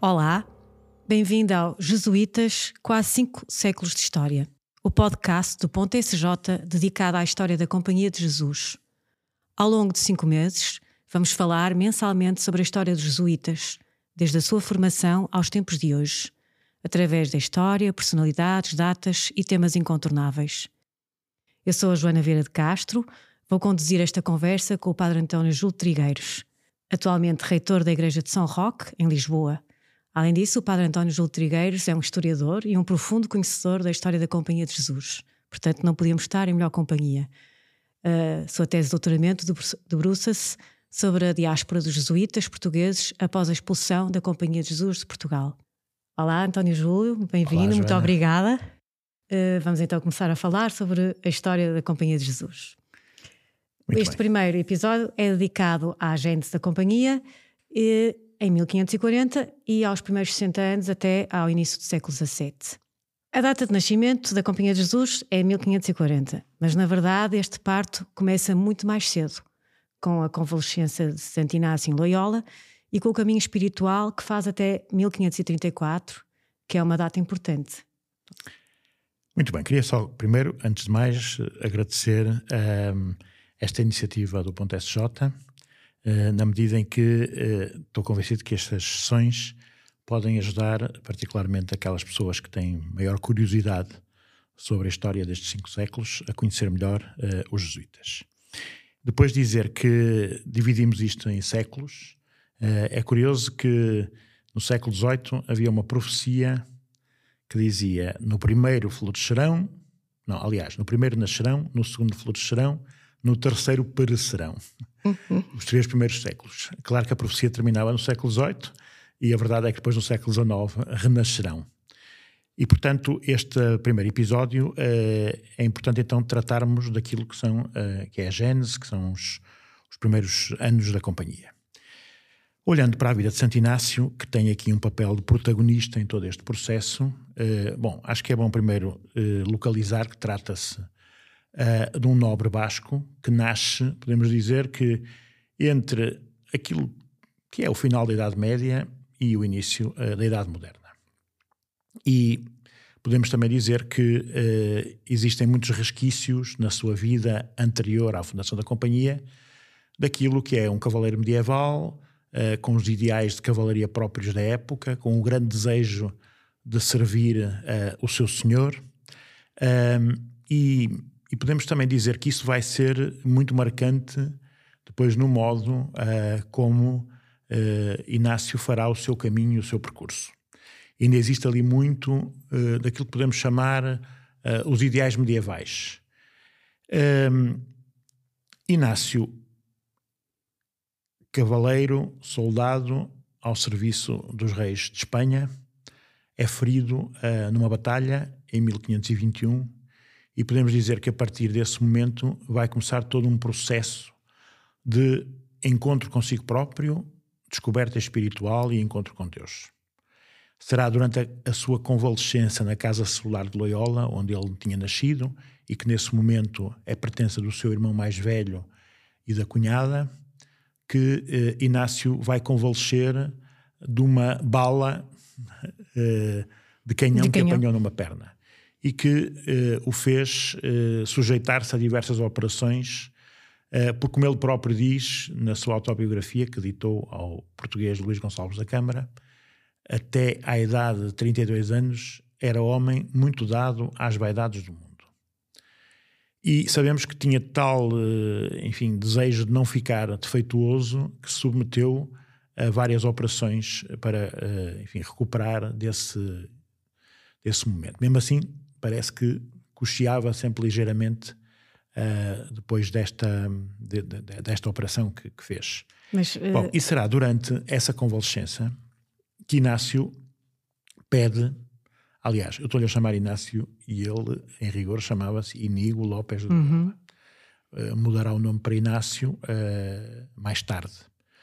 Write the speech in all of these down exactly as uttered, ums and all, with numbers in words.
Olá, bem-vindo ao Jesuítas, quase cinco séculos de história, o podcast do Ponto S J dedicado à história da Companhia de Jesus. Ao longo de cinco meses, vamos falar mensalmente sobre a história dos jesuítas, desde a sua formação aos tempos de hoje, através da história, personalidades, datas e temas incontornáveis. Eu sou a Joana Vieira de Castro, vou conduzir esta conversa com o Padre António Júlio Trigueiros, atualmente reitor da Igreja de São Roque, em Lisboa. Além disso, o Padre António Júlio Trigueiros é um historiador e um profundo conhecedor da história da Companhia de Jesus. Portanto, não podíamos estar em melhor companhia. A sua tese de doutoramento debruça-se sobre a diáspora dos jesuítas portugueses após a expulsão da Companhia de Jesus de Portugal. Olá, António Júlio, bem-vindo, muito obrigada. Uh, vamos então começar a falar sobre a história da Companhia de Jesus. Muito este bem. Primeiro episódio é dedicado à gênese da Companhia e, em mil quinhentos e quarenta e aos primeiros sessenta anos até ao início do século dezassete. A data de nascimento da Companhia de Jesus é mil quinhentos e quarenta, mas na verdade este parto começa muito mais cedo, com a convalescença de Santo Inácio em Loyola e com o caminho espiritual que faz até mil quinhentos e trinta e quatro, que é uma data importante. Muito bem, queria só primeiro, antes de mais, agradecer um, esta iniciativa do Ponto S J, uh, na medida em que uh, estou convencido que estas sessões podem ajudar particularmente aquelas pessoas que têm maior curiosidade sobre a história destes cinco séculos a conhecer melhor uh, os jesuítas. Depois de dizer que dividimos isto em séculos, uh, é curioso que no século dezoito havia uma profecia que dizia: no primeiro florescerão, não, aliás, no primeiro nascerão, no segundo florescerão, no terceiro perecerão. Uhum. Os três primeiros séculos. Claro que a profecia terminava no século dezoito e a verdade é que depois no século dezanove renascerão. E, portanto, este primeiro episódio uh, é importante então tratarmos daquilo que, são, uh, que é a gênese, que são os, os primeiros anos da Companhia. Olhando para a vida de Santo Inácio, que tem aqui um papel de protagonista em todo este processo, uh, bom, acho que é bom primeiro uh, localizar que trata-se uh, de um nobre basco que nasce, podemos dizer que entre aquilo que é o final da Idade Média e o início uh, da Idade Moderna. E podemos também dizer que uh, existem muitos resquícios na sua vida anterior à fundação da Companhia daquilo que é um cavaleiro medieval, Uh, com os ideais de cavalaria próprios da época, com o grande desejo de servir uh, o seu senhor. Um, e, e podemos também dizer que isso vai ser muito marcante depois no modo uh, como uh, Inácio fará o seu caminho, o seu percurso. E ainda existe ali muito uh, daquilo que podemos chamar uh, os ideais medievais. Um, Inácio, cavaleiro, soldado ao serviço dos reis de Espanha, é ferido uh, numa batalha em mil quinhentos e vinte e um e podemos dizer que a partir desse momento vai começar todo um processo de encontro consigo próprio, descoberta espiritual e encontro com Deus. Será durante a, a sua convalescença na casa celular de Loyola, onde ele tinha nascido e que nesse momento é pertença do seu irmão mais velho e da cunhada, que eh, Inácio vai convalescer de uma bala eh, de canhão, de canhão que apanhou numa perna e que eh, o fez eh, sujeitar-se a diversas operações, eh, porque, como ele próprio diz na sua autobiografia, que ditou ao português Luís Gonçalves da Câmara, até à idade de trinta e dois anos era homem muito dado às vaidades do mundo. E sabemos que tinha tal, enfim, desejo de não ficar defeituoso que se submeteu a várias operações para, enfim, recuperar desse, desse momento. Mesmo assim, parece que cocheava sempre ligeiramente uh, depois desta, de, de, desta operação que, que fez. Mas, uh... Bom, e será durante essa convalescença que Inácio pede... Aliás, eu estou-lhe a chamar Inácio e ele, em rigor, chamava-se Inígo Lopes de Loyola. Uhum. Uh, mudará o nome para Inácio uh, mais tarde.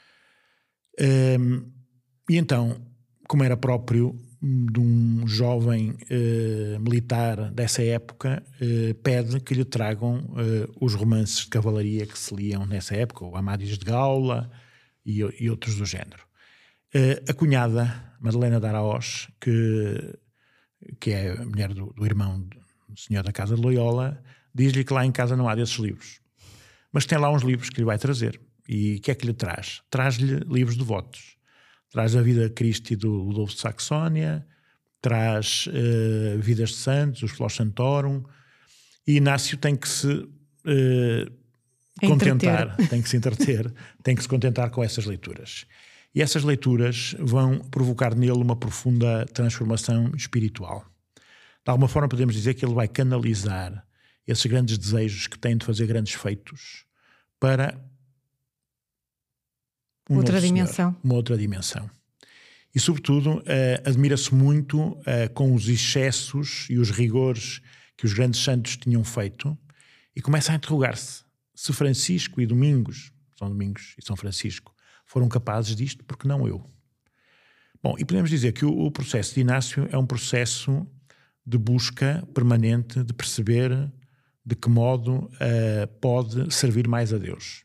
Um, e então, como era próprio de um jovem uh, militar dessa época, uh, pede que lhe tragam uh, os romances de cavalaria que se liam nessa época, o Amadis de Gaula e, e outros do género. Uh, a cunhada Madalena de Araós, que, que é a mulher do, do irmão do senhor da Casa de Loyola, diz-lhe que lá em casa não há desses livros. Mas tem lá uns livros que lhe vai trazer. E o que é que lhe traz? Traz-lhe livros devotos. Traz a vida de Cristo e do Ludolfo de Saxónia, traz uh, Vidas de Santos, os Flos Santorum, e Inácio tem que se uh, contentar, tem que se entreter, tem que se contentar com essas leituras. E essas leituras vão provocar nele uma profunda transformação espiritual. De alguma forma podemos dizer que ele vai canalizar esses grandes desejos que tem de fazer grandes feitos para um outra novo dimensão. Senhor, uma outra dimensão. E, sobretudo, uh, admira-se muito uh, com os excessos e os rigores que os grandes santos tinham feito e começa a interrogar-se se Francisco e Domingos, São Domingos e São Francisco, foram capazes disto, porque não eu? Bom, e podemos dizer que o, o processo de Inácio é um processo de busca permanente de perceber de que modo uh, pode servir mais a Deus.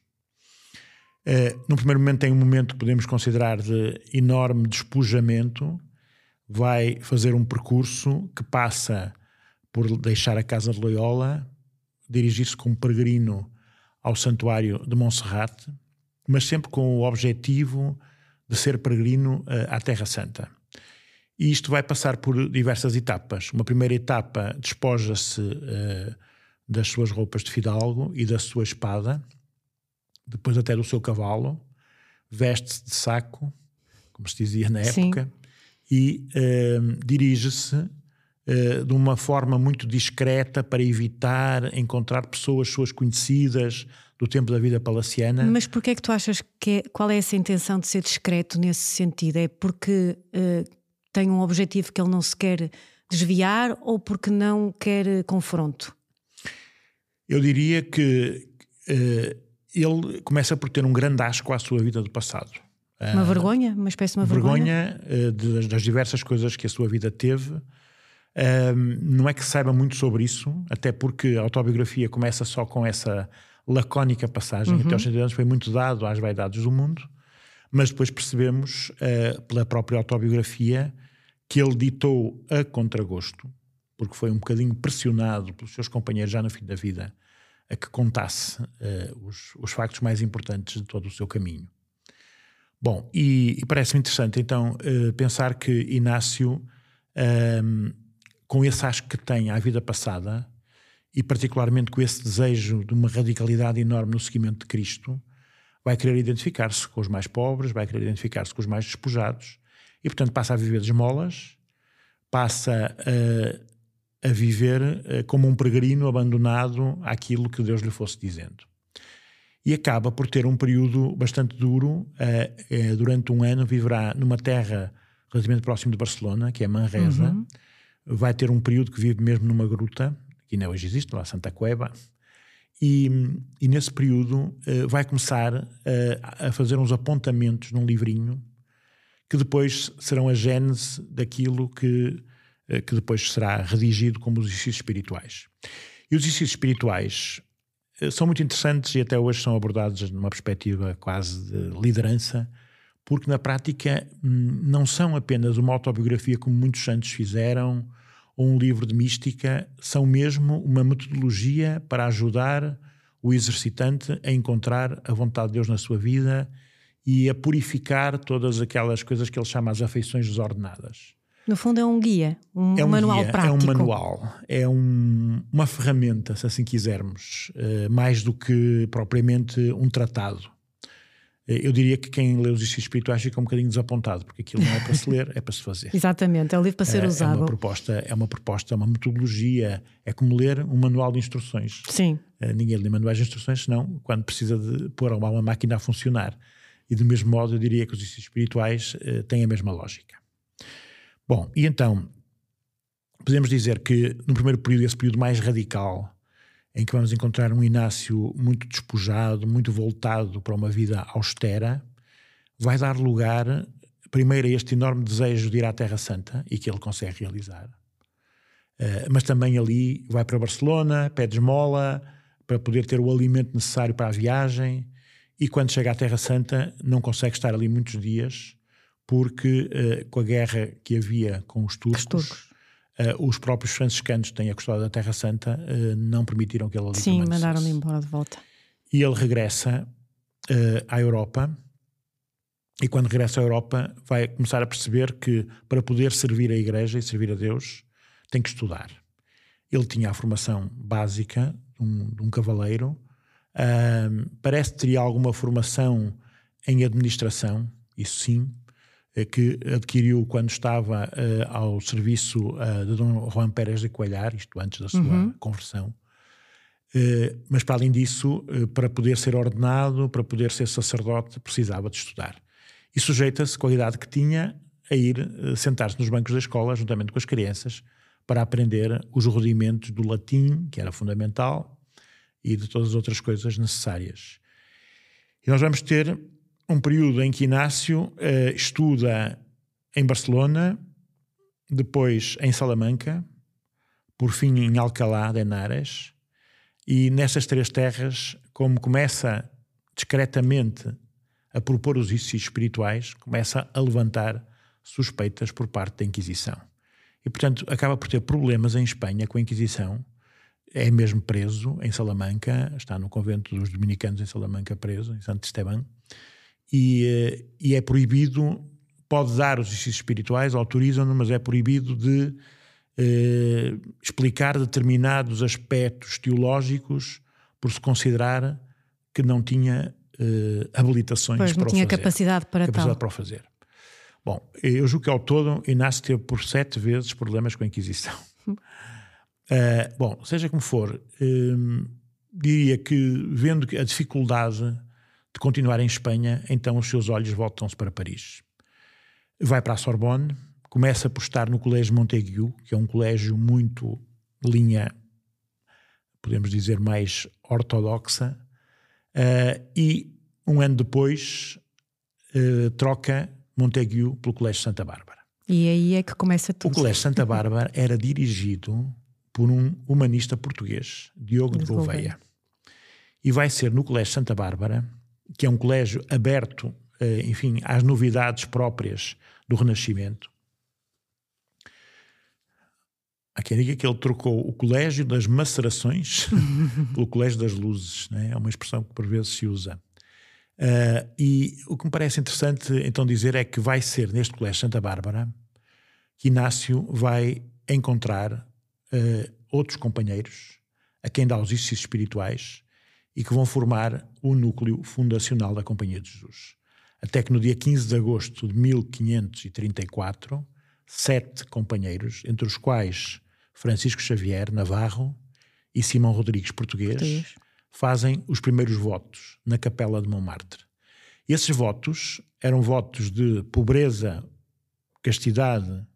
Uh, no primeiro momento tem um momento que podemos considerar de enorme despojamento, vai fazer um percurso que passa por deixar a Casa de Loyola, dirigir-se como peregrino ao santuário de Monserrate, mas sempre com o objetivo de ser peregrino uh, à Terra Santa. E isto vai passar por diversas etapas. Uma primeira etapa despoja-se uh, das suas roupas de fidalgo e da sua espada, depois até do seu cavalo, veste-se de saco, como se dizia na época, sim, e uh, dirige-se uh, de uma forma muito discreta para evitar encontrar pessoas suas conhecidas do tempo da vida palaciana. Mas porquê é que tu achas que é, qual é essa intenção de ser discreto nesse sentido? É porque uh, tem um objetivo que ele não se quer desviar ou porque não quer confronto? Eu diria que uh, ele começa por ter um grande asco à sua vida do passado. Uma uh, vergonha? Uma espécie de uma vergonha? Vergonha uh, de, das diversas coisas que a sua vida teve. Uh, não é que saiba muito sobre isso, até porque a autobiografia começa só com essa lacónica passagem. Uhum. Até aos cento anos foi muito dado às vaidades do mundo, mas depois percebemos, uh, pela própria autobiografia, que ele ditou a contragosto, porque foi um bocadinho pressionado pelos seus companheiros já no fim da vida, a que contasse uh, os, os factos mais importantes de todo o seu caminho. Bom, e, e parece-me interessante então uh, pensar que Inácio, um, com esse asco que tem à vida passada, e particularmente com esse desejo de uma radicalidade enorme no seguimento de Cristo, vai querer identificar-se com os mais pobres, vai querer identificar-se com os mais despojados, e portanto passa a viver de esmolas, passa a, a viver a, como um peregrino abandonado àquilo que Deus lhe fosse dizendo. E acaba por ter um período bastante duro, a, a, durante um ano viverá numa terra relativamente próximo de Barcelona, que é Manresa, uhum. Vai ter um período que vive mesmo numa gruta, que ainda hoje existe, lá Santa Cueva, e, e nesse período uh, vai começar uh, a fazer uns apontamentos num livrinho que depois serão a gênese daquilo que, uh, que depois será redigido como os exercícios espirituais. E os exercícios espirituais uh, são muito interessantes e até hoje são abordados numa perspectiva quase de liderança, porque na prática hum, não são apenas uma autobiografia como muitos santos fizeram, ou um livro de mística, são mesmo uma metodologia para ajudar o exercitante a encontrar a vontade de Deus na sua vida e a purificar todas aquelas coisas que ele chama as afeições desordenadas. No fundo é um guia, um, é um manual guia, prático. É um manual, é um, uma ferramenta, se assim quisermos, uh, mais do que propriamente um tratado. Eu diria que quem lê os exercícios espirituais fica um bocadinho desapontado, porque aquilo não é para se ler, é para se fazer. Exatamente, é um livro para ser é, usado. É uma proposta, é uma proposta, é uma metodologia, é como ler um manual de instruções. Sim. Uh, ninguém lê manuais de instruções, senão quando precisa de pôr uma, uma máquina a funcionar. E do mesmo modo eu diria que os exercícios espirituais uh, têm a mesma lógica. Bom, e então, podemos dizer que no primeiro período, esse período mais radical, em que vamos encontrar um Inácio muito despojado, muito voltado para uma vida austera, vai dar lugar, primeiro, a este enorme desejo de ir à Terra Santa, e que ele consegue realizar. Uh, mas também ali vai para Barcelona, pede esmola, para poder ter o alimento necessário para a viagem, e quando chega à Terra Santa não consegue estar ali muitos dias, porque uh, com a guerra que havia com os turcos, os, turcos. Uh, os próprios franciscanos que têm a custódia da Terra Santa uh, não permitiram que ele ali Sim, permanecesse. mandaram-me embora de volta. E ele regressa uh, à Europa, e quando regressa à Europa vai começar a perceber que para poder servir a Igreja e servir a Deus tem que estudar. Ele tinha a formação básica de um, de um cavaleiro, uh, parece que teria alguma formação em administração, isso sim, que adquiriu quando estava uh, ao serviço uh, de Dom Juan Pérez de Coellar, isto antes da sua uhum. conversão. Uh, mas para além disso, uh, para poder ser ordenado, para poder ser sacerdote, precisava de estudar. E sujeita-se, com a idade que tinha, a ir uh, sentar-se nos bancos da escola, juntamente com as crianças, para aprender os rudimentos do latim, que era fundamental, e de todas as outras coisas necessárias. E nós vamos ter um período em que Inácio uh, estuda em Barcelona, depois em Salamanca, por fim em Alcalá de Henares, e nessas três terras, como começa discretamente a propor os exercícios espirituais, começa a levantar suspeitas por parte da Inquisição. E, portanto, acaba por ter problemas em Espanha com a Inquisição. É mesmo preso em Salamanca, está no convento dos dominicanos em Salamanca preso, em Santo Estebão. E, e é proibido, pode dar os exercícios espirituais, autorizam-no, mas é proibido de eh, explicar determinados aspectos teológicos por se considerar que não tinha eh, habilitações pois, para não o tinha fazer. capacidade para capacidade tal. para o fazer. Bom, eu julgo que ao todo Inácio teve por sete vezes problemas com a Inquisição. uh, bom, seja como for, um, diria que vendo a dificuldade de continuar em Espanha, então os seus olhos voltam-se para Paris. Vai para a Sorbonne, começa a postar no Colégio Montaigu, que é um colégio muito linha, podemos dizer, mais ortodoxa, uh, e um ano depois uh, troca Montaigu pelo Colégio Santa Bárbara. E aí é que começa tudo. O Colégio Santa Bárbara era dirigido por um humanista português, Diogo de Gouveia. E vai ser no Colégio Santa Bárbara, que é um colégio aberto, enfim, às novidades próprias do Renascimento. Há quem diga que ele trocou o Colégio das Macerações pelo Colégio das Luzes, né? É uma expressão que por vezes se usa. Uh, e o que me parece interessante então dizer é que vai ser neste Colégio Santa Bárbara que Inácio vai encontrar uh, outros companheiros a quem dá os exercícios espirituais e que vão formar o núcleo fundacional da Companhia de Jesus. Até que no dia quinze de agosto de mil quinhentos e trinta e quatro, sete companheiros, entre os quais Francisco Xavier Navarro e Simão Rodrigues Português, Português, fazem os primeiros votos na Capela de Montmartre. E esses votos eram votos de pobreza, castidade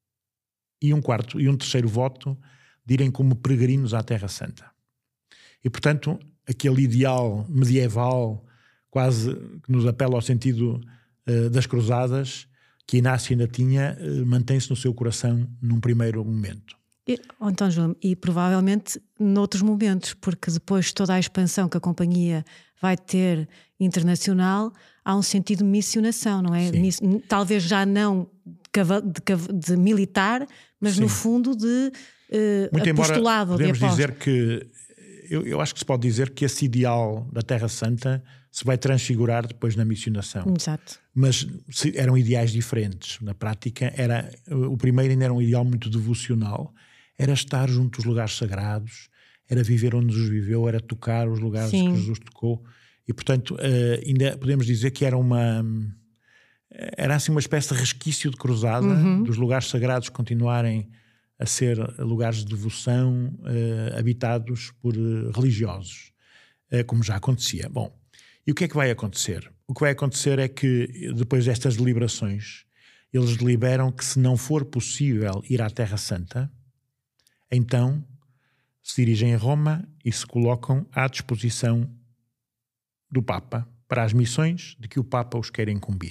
e um quarto e um terceiro voto de irem como peregrinos à Terra Santa. E, portanto, aquele ideal medieval, quase que nos apela ao sentido uh, das cruzadas, que Inácio ainda tinha, uh, mantém-se no seu coração num primeiro momento. E, então, João, e provavelmente noutros momentos, porque depois de toda a expansão que a companhia vai ter internacional, há um sentido de missionação, não é? Miss, talvez já não de, de, de militar, mas Sim. no fundo de uh, Muito apostolado. Embora podemos de dizer que Eu, eu acho que se pode dizer que esse ideal da Terra Santa se vai transfigurar depois na missionação. Exato. Mas se, eram ideais diferentes. Na prática, era, o primeiro ainda era um ideal muito devocional. Era estar junto dos lugares sagrados, era viver onde Jesus viveu, era tocar os lugares Sim. que Jesus tocou. E, portanto, uh, ainda podemos dizer que era uma... Era assim uma espécie de resquício de cruzada, uhum. dos lugares sagrados continuarem a ser lugares de devoção uh, habitados por uh, religiosos, uh, como já acontecia. Bom, e o que é que vai acontecer? O que vai acontecer é que, depois destas deliberações, eles deliberam que se não for possível ir à Terra Santa, então se dirigem a Roma e se colocam à disposição do Papa para as missões de que o Papa os quer incumbir.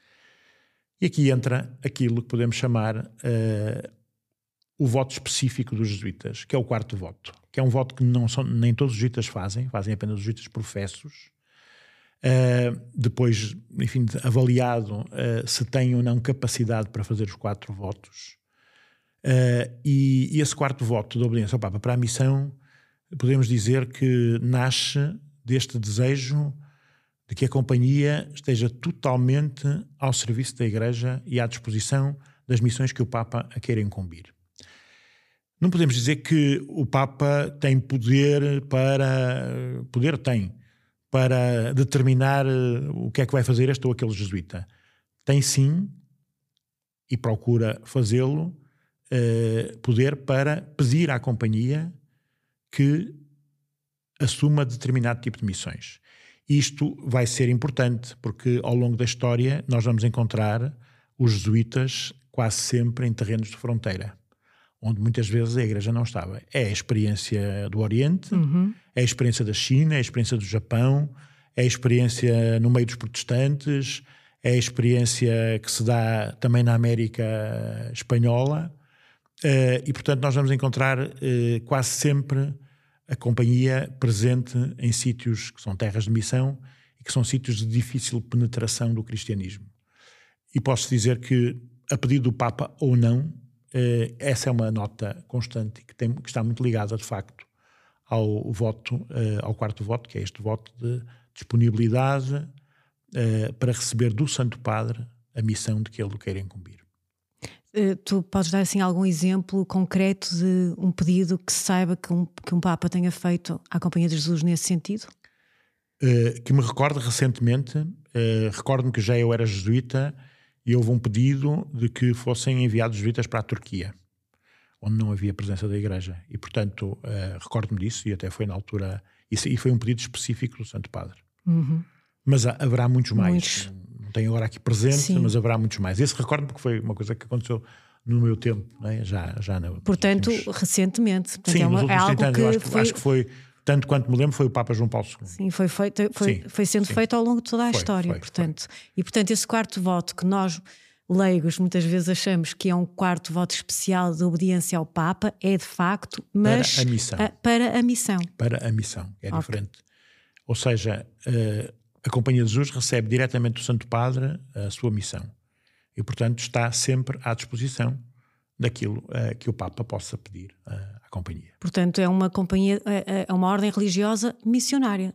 E aqui entra aquilo que podemos chamar... Uh, o voto específico dos jesuítas, que é o quarto voto, que é um voto que não são, nem todos os jesuítas fazem, fazem apenas os jesuítas professos, Uh, depois, enfim, avaliado uh, se tem ou não capacidade para fazer os quatro votos. Uh, e, e esse quarto voto de obediência ao Papa para a missão, podemos dizer que nasce deste desejo de que a Companhia esteja totalmente ao serviço da Igreja e à disposição das missões que o Papa a queira incumbir. Não podemos dizer que o Papa tem poder para... Poder tem, para determinar o que é que vai fazer este ou aquele jesuíta. Tem sim, e procura fazê-lo, eh, poder para pedir à Companhia que assuma determinado tipo de missões. Isto vai ser importante, porque ao longo da história nós vamos encontrar os jesuítas quase sempre em terrenos de fronteira, onde muitas vezes a Igreja não estava. É a experiência do Oriente, uhum. é a experiência da China, é a experiência do Japão, é a experiência no meio dos protestantes, é a experiência que se dá também na América Espanhola, uh, e portanto nós vamos encontrar uh, quase sempre a Companhia presente em sítios que são terras de missão e que são sítios de difícil penetração do cristianismo. E posso dizer que, a pedido do Papa ou não, eh, essa é uma nota constante que, tem, que está muito ligada, de facto, ao voto, eh, ao quarto voto, que é este voto de disponibilidade eh, para receber do Santo Padre a missão de que ele o queira incumbir. Tu podes dar assim algum exemplo concreto de um pedido que se saiba que um, que um Papa tenha feito à Companhia de Jesus nesse sentido? Uh, que me recordo recentemente, uh, recordo-me que já eu era jesuíta e houve um pedido de que fossem enviados jesuítas para a Turquia, onde não havia presença da Igreja. E, portanto, uh, recordo-me disso, e até foi na altura... Isso, e foi um pedido específico do Santo Padre. Uhum. Mas há, haverá muitos mais. Muitos. Não tenho agora aqui presente, Sim. mas haverá muitos mais. Esse recordo porque foi uma coisa que aconteceu no meu tempo, não é? já, já na, Portanto, últimos... recentemente. Portanto, Sim, é, uma, nos é algo anos, que acho, foi... acho que foi, tanto quanto me lembro, foi o Papa João Paulo segundo. Sim, foi, feito, foi, sim, foi sendo sim. feito ao longo de toda a foi, história. Foi, portanto. Foi. E, portanto, esse quarto voto que nós, leigos, muitas vezes achamos que é um quarto voto especial de obediência ao Papa, é de facto, mas... Para a missão. A, para a missão. Para a missão, é okay. diferente. Ou seja... Uh, a Companhia de Jesus recebe diretamente do Santo Padre a sua missão e, portanto, está sempre à disposição daquilo uh, que o Papa possa pedir uh, à Companhia. Portanto, é uma companhia, é uma ordem religiosa missionária.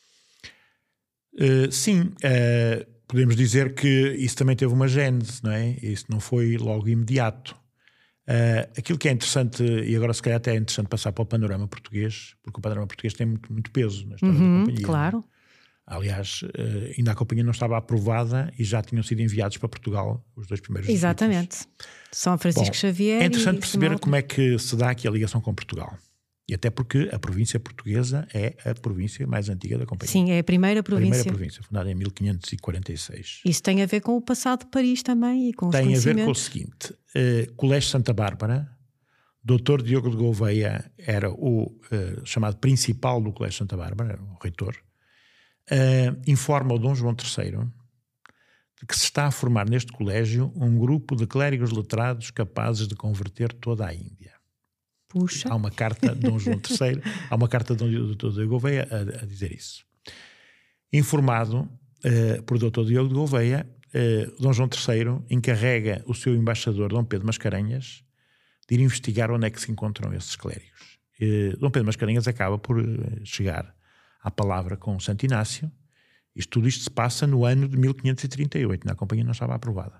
Uh, sim, uh, podemos dizer que isso também teve uma gênese, não é? Isso não foi logo imediato. Uh, aquilo que é interessante, e agora se calhar até é interessante passar para o panorama português, porque o panorama português tem muito, muito peso na história uhum, da Companhia. Claro. Aliás, ainda a Companhia não estava aprovada e já tinham sido enviados para Portugal os dois primeiros Exatamente. jesuítas. São Francisco Bom, Xavier. É interessante e perceber como é que se dá aqui a ligação com Portugal. E até porque a província portuguesa é a província mais antiga da Companhia. Sim, é a primeira província. A primeira província, fundada em mil quinhentos e quarenta e seis. Isso tem a ver com o passado de Paris também e com os Tem conhecimentos. a ver com o seguinte: uh, Colégio Santa Bárbara, doutor Diogo de Gouveia era o uh, chamado principal do Colégio Santa Bárbara, era o reitor. Uh, informa o Dom João terceiro de que se está a formar neste colégio um grupo de clérigos letrados capazes de converter toda a Índia. Puxa. Há uma carta de Dom João terceiro, há uma carta de doutor Diogo de Gouveia a, a dizer isso. Informado uh, por doutor Diogo de Gouveia, uh, Dom João terceiro encarrega o seu embaixador Dom Pedro Mascarenhas de ir investigar onde é que se encontram esses clérigos. Uh, Dom Pedro Mascarenhas acaba por uh, chegar à palavra com Santo Inácio. Isto, tudo isto se passa no ano de mil quinhentos e trinta e oito, na Companhia não estava aprovada.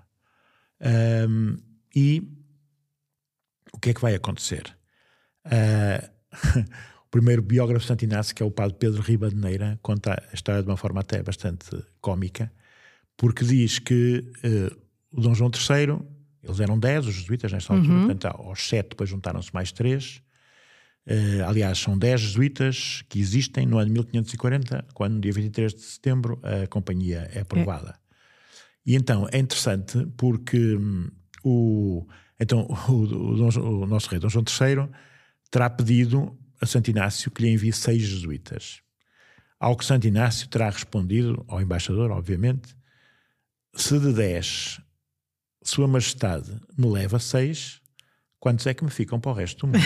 Um, e o que é que vai acontecer? Uh, o primeiro biógrafo de Santo Inácio, que é o padre Pedro Ribadeneira, conta a história de uma forma até bastante cómica, porque diz que uh, o Dom João terceiro, eles eram dez, os jesuítas nesta altura, uhum. portanto aos sete depois juntaram-se mais três. Uh, aliás, são dez jesuítas que existem no ano de mil quinhentos e quarenta, quando no dia vinte e três de setembro a Companhia é aprovada. É. E então é interessante porque hum, o, então, o, o, o, o nosso rei Dom João terceiro terá pedido a Santo Inácio que lhe envie seis jesuítas. Ao que Santo Inácio terá respondido, ao embaixador, obviamente, se de dez Sua Majestade me leva seis, quantos é que me ficam para o resto do mundo?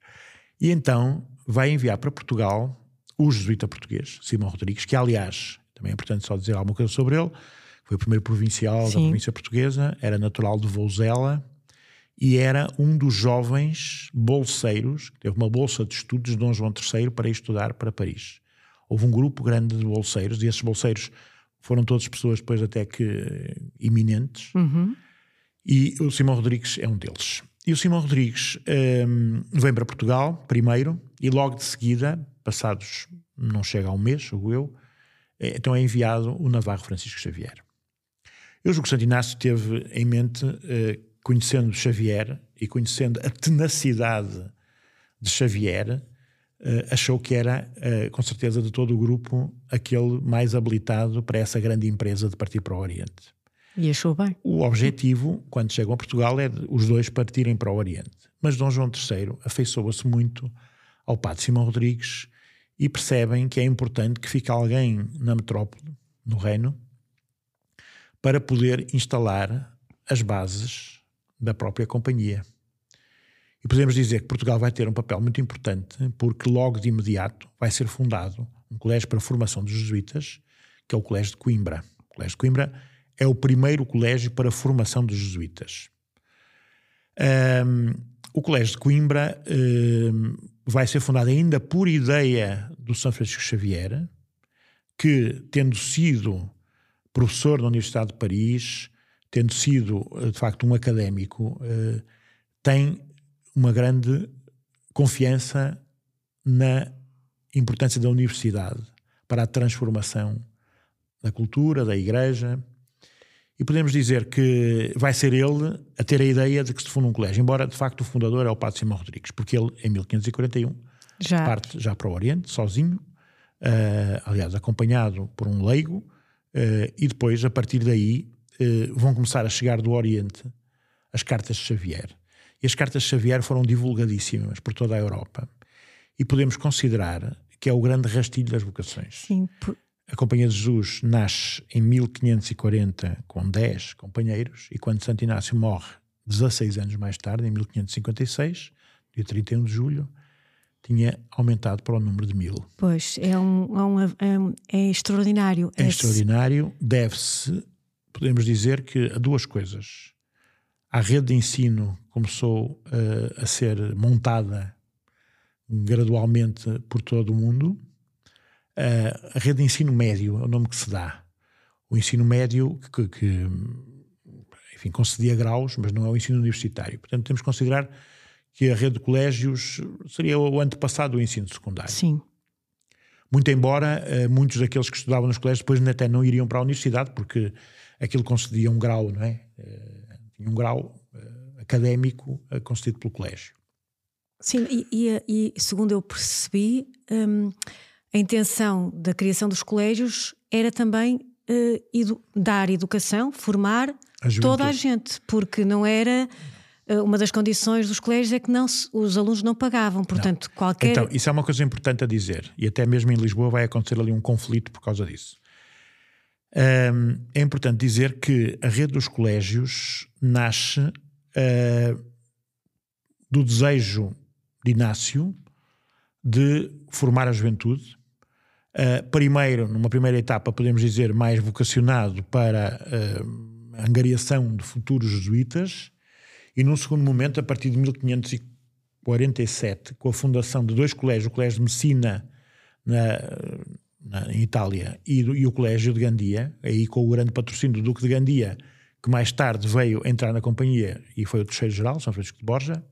E então vai enviar para Portugal o jesuíta português, Simão Rodrigues, que aliás, também é importante só dizer alguma coisa sobre ele. Foi o primeiro provincial Sim. da província portuguesa, era natural de Vouzela e era um dos jovens bolseiros, teve uma bolsa de estudos de Dom João terceiro para ir estudar para Paris. Houve um grupo grande de bolseiros, e esses bolseiros foram todas pessoas depois até que eminentes, uhum. e o Simão Rodrigues é um deles. E o Simão Rodrigues um, vem para Portugal primeiro, e logo de seguida, passados, não chega a um mês, julgo eu, então é enviado o navarro Francisco Xavier. Eu julgo que Santo Inácio teve em mente, uh, conhecendo Xavier e conhecendo a tenacidade de Xavier, Uh, achou que era, uh, com certeza, de todo o grupo, aquele mais habilitado para essa grande empresa de partir para o Oriente. E achou bem. O objetivo, quando chegam a Portugal, é de os dois partirem para o Oriente. Mas Dom João terceiro afeiçoa-se muito ao padre Simão Rodrigues e percebem que é importante que fique alguém na metrópole, no reino, para poder instalar as bases da própria companhia. E podemos dizer que Portugal vai ter um papel muito importante, porque logo de imediato vai ser fundado um colégio para a formação dos jesuítas, que é o Colégio de Coimbra. O Colégio de Coimbra é o primeiro colégio para a formação dos jesuítas. Um, o Colégio de Coimbra um, vai ser fundado ainda por ideia do São Francisco Xavier, que, tendo sido professor da Universidade de Paris, tendo sido, de facto, um académico, uh, tem uma grande confiança na importância da universidade para a transformação da cultura, da igreja, e podemos dizer que vai ser ele a ter a ideia de que se funda um colégio, embora de facto o fundador é o padre Simão Rodrigues, porque ele em mil quinhentos e quarenta e um já. parte já para o Oriente, sozinho, uh, aliás acompanhado por um leigo, uh, e depois a partir daí uh, vão começar a chegar do Oriente as cartas de Xavier. E as cartas de Xavier foram divulgadíssimas por toda a Europa. E podemos considerar que é o grande rastilho das vocações. Sim. Por... A Companhia de Jesus nasce em mil quinhentos e quarenta com dez companheiros, e quando Santo Inácio morre dezasseis anos mais tarde, em mil quinhentos e cinquenta e seis, dia trinta e um de julho, tinha aumentado para o número de mil. Pois, é, um, é, um, é, é extraordinário. É extraordinário. Deve-se, podemos dizer, que a duas coisas. A rede de ensino começou uh, a ser montada gradualmente por todo o mundo. Uh, a rede de ensino médio é o nome que se dá. O ensino médio que, que enfim, concedia graus, mas não é o ensino universitário. Portanto, temos que considerar que a rede de colégios seria o antepassado do ensino secundário. Sim. Muito embora uh, muitos daqueles que estudavam nos colégios depois até não iriam para a universidade, porque aquilo concedia um grau, não é? Uh, um grau uh, académico uh, concedido pelo colégio. Sim, e, e, e segundo eu percebi, um, a intenção da criação dos colégios era também uh, edu dar educação, formar a toda a gente, porque não era... Uh, uma das condições dos colégios é que não se, os alunos não pagavam, portanto não. qualquer... Então, isso é uma coisa importante a dizer, e até mesmo em Lisboa vai acontecer ali um conflito por causa disso. Um, é importante dizer que a rede dos colégios nasce uh, do desejo de Inácio de formar a juventude. Uh, primeiro, numa primeira etapa, podemos dizer, mais vocacionado para uh, a angariação de futuros jesuítas, e num segundo momento, a partir de mil quinhentos e quarenta e sete, com a fundação de dois colégios, o Colégio de Messina na... Na, em Itália, e, e o Colégio de Gandia, aí com o grande patrocínio do Duque de Gandia, que mais tarde veio entrar na companhia e foi o terceiro-geral, São Francisco de Borja.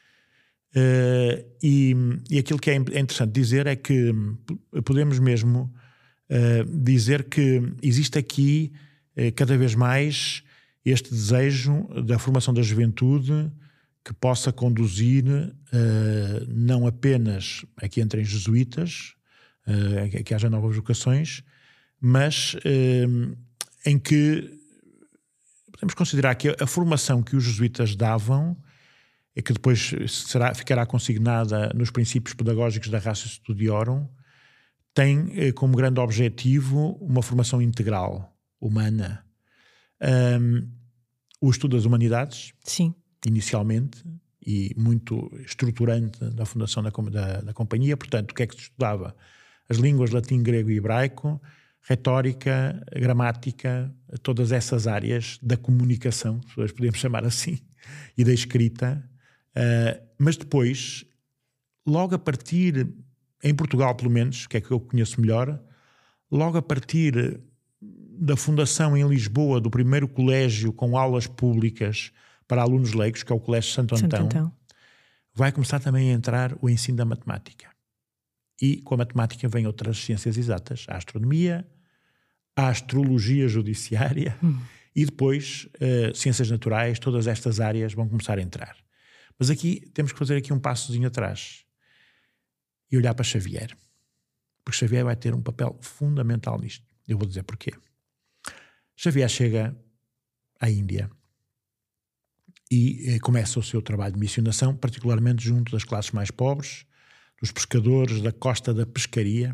Uh, e, e aquilo que é interessante dizer é que podemos mesmo uh, dizer que existe aqui uh, cada vez mais este desejo da formação da juventude que possa conduzir uh, não apenas a que entrem jesuítas, Uh, que haja novas vocações, mas uh, em que podemos considerar que a, a formação que os jesuítas davam, e que depois será, ficará consignada nos princípios pedagógicos da Ratio Studiorum, tem uh, como grande objetivo uma formação integral, humana. Um, o estudo das humanidades, Sim. inicialmente, e muito estruturante da fundação da, da, da companhia. Portanto, o que é que se estudava? As línguas latim, grego e hebraico, retórica, gramática, todas essas áreas da comunicação, se podemos chamar assim, e da escrita. Uh, mas depois, logo a partir, em Portugal pelo menos, que é que eu conheço melhor, logo a partir da fundação em Lisboa do primeiro colégio com aulas públicas para alunos leigos, que é o Colégio Santo Antão, Santo Antão, vai começar também a entrar o ensino da matemática. E com a matemática vem outras ciências exatas, a astronomia, a astrologia judiciária hum. e depois uh, ciências naturais, todas estas áreas vão começar a entrar. Mas aqui temos que fazer aqui um passozinho atrás e olhar para Xavier. Porque Xavier vai ter um papel fundamental nisto. Eu vou dizer porquê. Xavier chega à Índia e eh, começa o seu trabalho de missionação, particularmente junto das classes mais pobres, dos pescadores da costa da pescaria,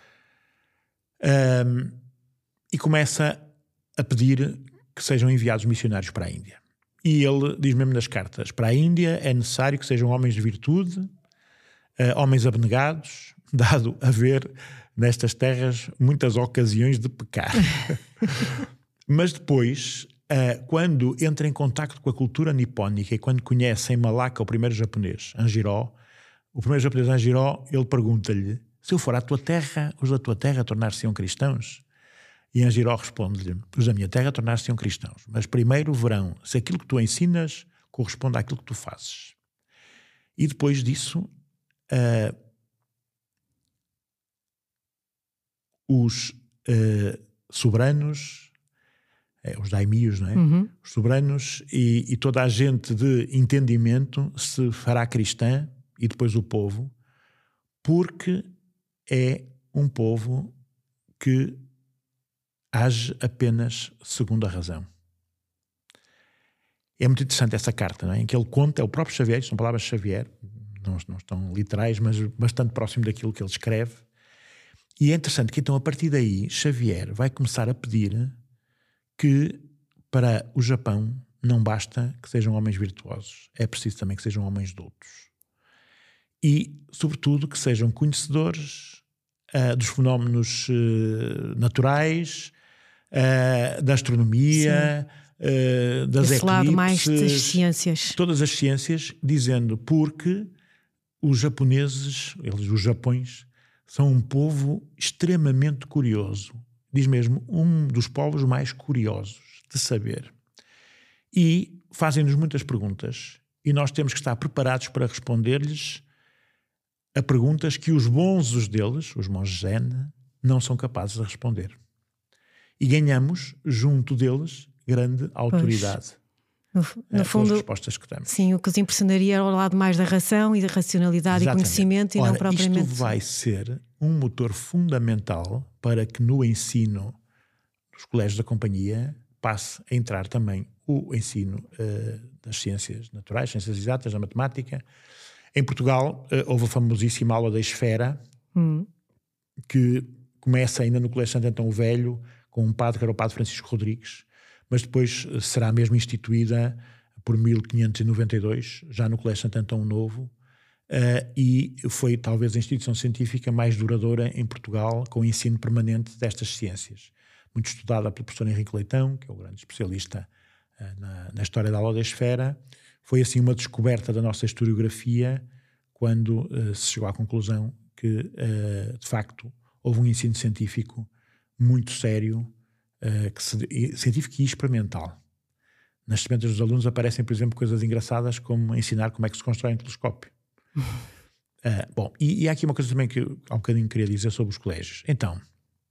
um, e começa a pedir que sejam enviados missionários para a Índia. E ele diz mesmo nas cartas, para a Índia é necessário que sejam homens de virtude, uh, homens abnegados, dado haver nestas terras muitas ocasiões de pecar. Mas depois, uh, quando entra em contacto com a cultura nipónica e quando conhece em Malaca o primeiro japonês, Anjiró, o primeiro japonês Anjiró, ele pergunta-lhe, se eu for à tua terra, os da tua terra tornar-se-ão cristãos? E Anjiró responde-lhe, os da minha terra tornar-se-ão cristãos, mas primeiro verão se aquilo que tu ensinas corresponde àquilo que tu fazes. E depois disso, uh, os uh, soberanos, é, os daimios, não é? Uhum. Os soberanos e, e toda a gente de entendimento se fará cristã, e depois o povo, porque é um povo que age apenas segundo a razão. É muito interessante essa carta, não é? Em que ele conta, é o próprio Xavier, são palavras de Xavier, não, não estão literais, mas bastante próximo daquilo que ele escreve. E é interessante que então a partir daí Xavier vai começar a pedir que para o Japão não basta que sejam homens virtuosos, é preciso também que sejam homens doutos. E, sobretudo, que sejam conhecedores uh, dos fenómenos uh, naturais, uh, da astronomia, uh, das esse eclipses, lado mais das ciências. Todas as ciências, dizendo porque os japoneses, eles, os japões, são um povo extremamente curioso. Diz mesmo, um dos povos mais curiosos de saber. E fazem-nos muitas perguntas. E nós temos que estar preparados para responder-lhes a perguntas que os bonzos deles, os monges zen, não são capazes de responder. E ganhamos, junto deles, grande autoridade. No, no é, fundo, as respostas que damos. Sim, o que os impressionaria era o lado mais da razão e da racionalidade. Exatamente. E conhecimento, e Ora, não propriamente... isto vai ser um motor fundamental para que no ensino dos colégios da companhia passe a entrar também o ensino uh, das ciências naturais, ciências exatas, da matemática. Em Portugal uh, houve a famosíssima aula da esfera, hum. que começa ainda no Colégio Santo Antão o Velho, com um padre que era o padre Francisco Rodrigues, mas depois será mesmo instituída por mil quinhentos e noventa e dois, já no Colégio Santo Antão Novo, uh, e foi talvez a instituição científica mais duradoura em Portugal, com o ensino permanente destas ciências. Muito estudada pelo professor Henrique Leitão, que é o grande especialista uh, na, na história da aula da esfera. Foi assim uma descoberta da nossa historiografia, quando uh, se chegou à conclusão que, uh, de facto, houve um ensino científico muito sério, uh, que se, científico e experimental. Nas sementes dos alunos aparecem, por exemplo, coisas engraçadas como ensinar como é que se constrói um telescópio. uh, bom, e, e há aqui uma coisa também que eu, há um bocadinho queria dizer sobre os colégios. Então,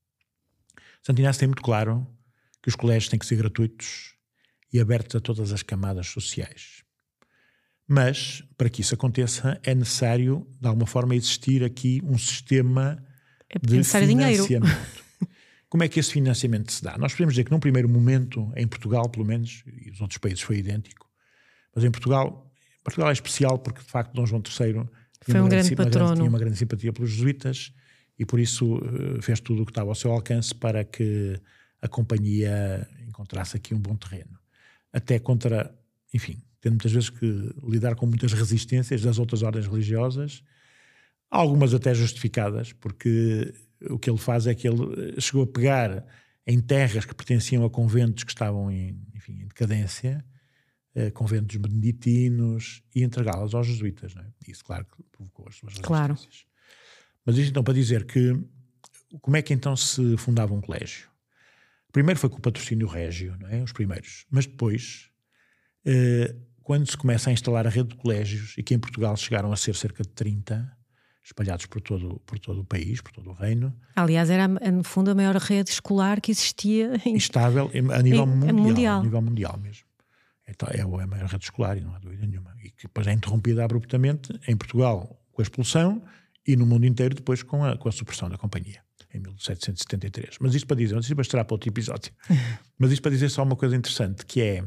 Santo Inácio tem muito claro que os colégios têm que ser gratuitos e abertos a todas as camadas sociais. Mas, para que isso aconteça, é necessário, de alguma forma, existir aqui um sistema é de financiamento. Dinheiro. Como é que esse financiamento se dá? Nós podemos dizer que num primeiro momento, em Portugal pelo menos, e os outros países foi idêntico, mas em Portugal, Portugal é especial porque, de facto, Dom João terceiro foi um grande patrono. Tinha uma grande simpatia pelos jesuítas e, por isso, fez tudo o que estava ao seu alcance para que a companhia encontrasse aqui um bom terreno. Até contra, enfim, tendo muitas vezes que lidar com muitas resistências das outras ordens religiosas, algumas até justificadas, porque o que ele faz é que ele chegou a pegar em terras que pertenciam a conventos que estavam em, enfim, em decadência, eh, conventos beneditinos, e entregá-las aos jesuítas. Não é? Isso, claro, que provocou as suas resistências. Claro. Mas isto então para dizer que como é que então se fundava um colégio? Primeiro foi com o patrocínio régio, não é? Os primeiros. Mas depois, eh, quando se começa a instalar a rede de colégios, e que em Portugal chegaram a ser cerca de trinta, espalhados por todo, por todo o país, por todo o reino. Aliás, era no fundo a maior rede escolar que existia. Em, estável a nível em, mundial, mundial. A nível mundial mesmo. Então, é a maior rede escolar e não há dúvida nenhuma. E que depois é interrompida abruptamente em Portugal com a expulsão e no mundo inteiro depois com a, com a supressão da companhia, em mil setecentos e setenta e três. Mas isto para dizer, não sei se bastará para outro episódio, mas isto para dizer só uma coisa interessante, que é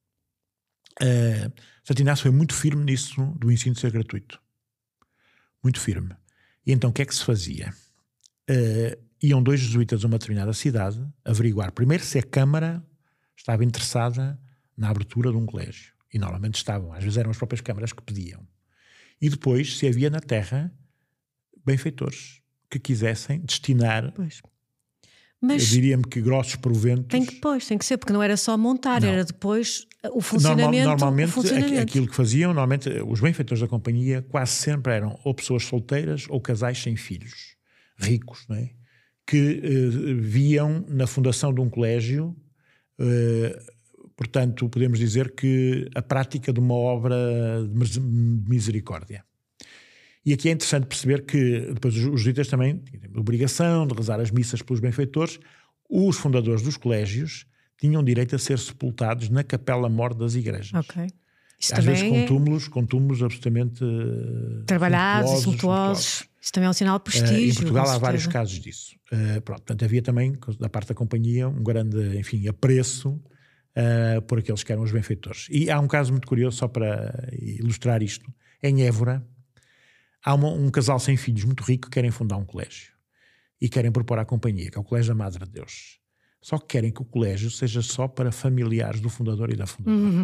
uh, Santo Inácio foi muito firme nisso do ensino ser gratuito. Muito firme. E então o que é que se fazia? Uh, iam dois jesuítas a uma determinada cidade averiguar primeiro se a Câmara estava interessada na abertura de um colégio. E normalmente estavam, às vezes eram as próprias câmaras que pediam. E depois se havia na terra benfeitores que quisessem destinar, pois. Mas eu diria-me que grossos proventos. Tem que, pois, tem que ser, porque não era só montar, não. era depois o funcionamento. Normal, normalmente, o funcionamento. aquilo que faziam, normalmente, os benfeitores da companhia quase sempre eram ou pessoas solteiras ou casais sem filhos, ricos, não é? Que eh, viam na fundação de um colégio, eh, portanto, podemos dizer que a prática de uma obra de misericórdia. E aqui é interessante perceber que depois os jesuítas também tinham a obrigação de rezar as missas pelos benfeitores. Os fundadores dos colégios tinham direito a ser sepultados na capela-mor das igrejas. Ok. Isso Às vezes com é... túmulos, com túmulos absolutamente trabalhados e suntuosos. Isso também é um sinal de prestígio. Uh, em Portugal há vários casos disso. Uh, pronto, portanto, havia também, da parte da companhia, um grande, enfim, apreço uh, por aqueles que eram os benfeitores. E há um caso muito curioso, só para ilustrar isto. Em Évora, há uma, um casal sem filhos muito rico que querem fundar um colégio e querem propor à companhia, que é o Colégio da Madre de Deus. Só que querem que o colégio seja só para familiares do fundador e da fundadora. Uhum.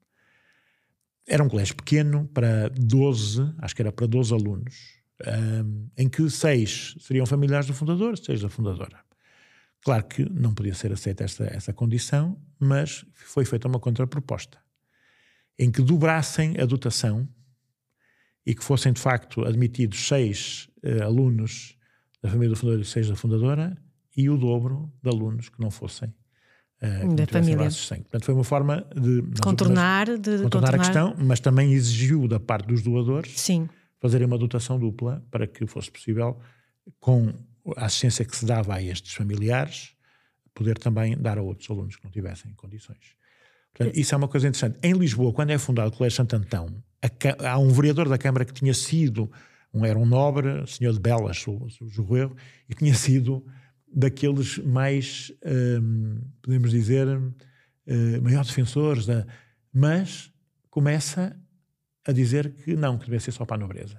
Era um colégio pequeno, para doze, acho que era para doze alunos, um, em que seis seriam familiares do fundador, seis da fundadora. Claro que não podia ser aceita essa, essa condição, mas foi feita uma contraproposta, em que dobrassem a dotação e que fossem de facto admitidos seis uh, alunos da família do fundador e seis da fundadora, e o dobro de alunos que não fossem uh, da família. Portanto, foi uma forma de contornar, de, de contornar, contornar a questão, mas também exigiu da parte dos doadores Sim. fazerem uma dotação dupla para que fosse possível, com a assistência que se dava a estes familiares, poder também dar a outros alunos que não tivessem condições. Portanto, isso é uma coisa interessante. Em Lisboa, quando é fundado o Colégio Santo Antão, a, há um vereador da Câmara que tinha sido, um, era um nobre, senhor de Belas, o, o Jorreu, e tinha sido daqueles mais, hum, podemos dizer, hum, maiores defensores, da, mas começa a dizer que não, que devia ser só para a nobreza.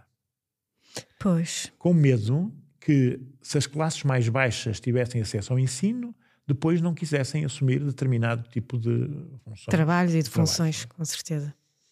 Pois. Com medo que, se as classes mais baixas tivessem acesso ao ensino, depois não quisessem assumir determinado tipo de funções. Trabalhos e de funções, com certeza.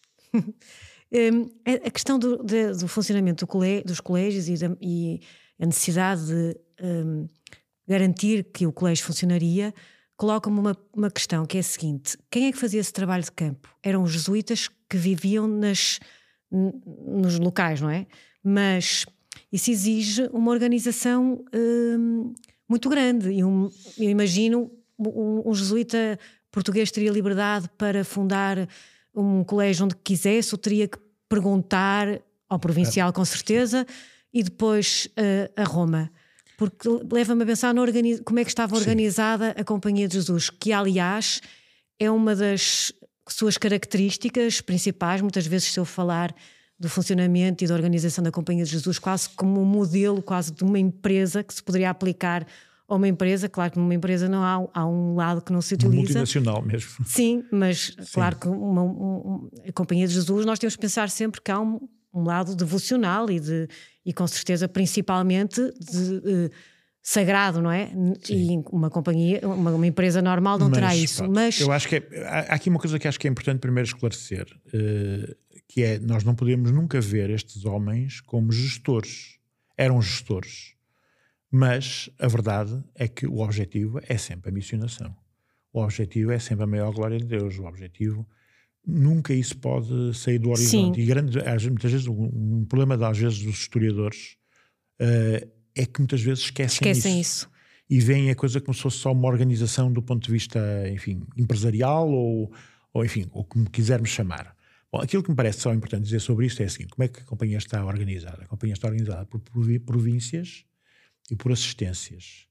um, a questão do, de, do funcionamento do colé dos colégios e, da, e a necessidade de um, garantir que o colégio funcionaria, coloca-me uma, uma questão que é a seguinte: quem é que fazia esse trabalho de campo? Eram os jesuítas que viviam nas, nos locais, não é? Mas isso exige uma organização hum, muito grande. E um, eu imagino um, um jesuíta português teria liberdade para fundar um colégio onde quisesse, ou teria que perguntar ao provincial, com certeza, e depois uh, a Roma. Porque leva-me a pensar no organiz... como é que estava organizada Sim. a Companhia de Jesus, que aliás é uma das suas características principais. Muitas vezes se eu falar do funcionamento e da organização da Companhia de Jesus quase como um modelo, quase de uma empresa que se poderia aplicar a uma empresa. Claro que numa empresa não há, há um lado que não se utiliza. Multinacional mesmo. Sim, mas Sim. claro que uma, um, a Companhia de Jesus nós temos que pensar sempre que há um, um lado devocional e, de, e com certeza principalmente de, de sagrado, não é? Sim. E uma companhia, uma, uma empresa normal não mas, terá isso. Pronto, mas eu acho que é, há aqui uma coisa que acho que é importante primeiro esclarecer, uh, que é, nós não podemos nunca ver estes homens como gestores. Eram gestores, Mas a verdade é que o objetivo é sempre a missionação. O objetivo é sempre a maior glória de Deus. O objetivo, nunca isso pode sair do horizonte. Sim. E grande, muitas vezes, um, um problema às vezes dos historiadores uh, é que muitas vezes esquecem, Esquecem isso. isso. E veem a coisa como se fosse só uma organização do ponto de vista, enfim, empresarial ou, ou enfim, ou como quisermos chamar. Bom, aquilo que me parece só importante dizer sobre isto é o seguinte: como é que a companhia está organizada? A companhia está organizada por províncias e por assistências.